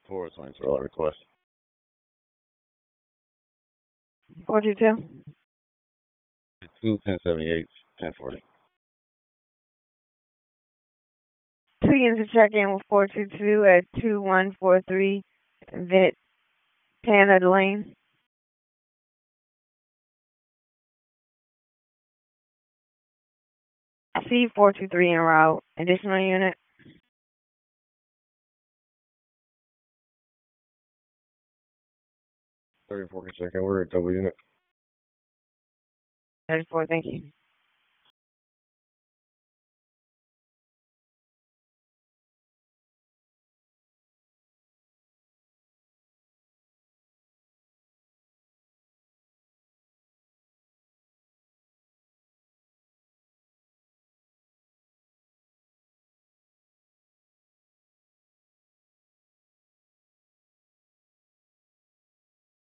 420 roll request. 422. 1078, 1040. 2 units to check in with 422 at 2143 Vit Canada Lane. C423 en route. Additional unit. 34 second, we're at double unit. 34, thank you.